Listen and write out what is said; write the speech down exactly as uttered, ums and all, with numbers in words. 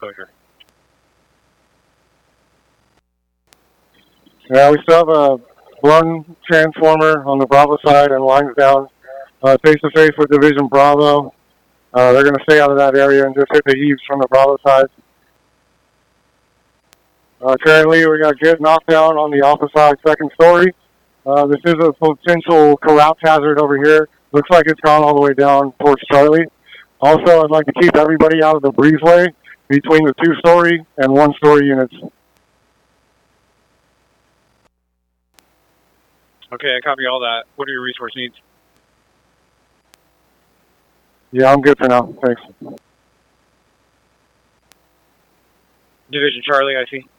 exposure. Yeah, we still have a blown transformer on the Bravo side and lines down uh, face to face with Division Bravo. Uh, they're going to stay out of that area and just hit the eaves from the Bravo side. Uh, currently, we got good knockdown on the Alpha side, second story. Uh, this is a potential collapse hazard over here. Looks like it's gone all the way down towards Charlie. Also, I'd like to keep everybody out of the breezeway between the two-story and one-story units. Okay, I copy all that. What are your resource needs? Yeah, I'm good for now. Thanks. Division Charlie, I see.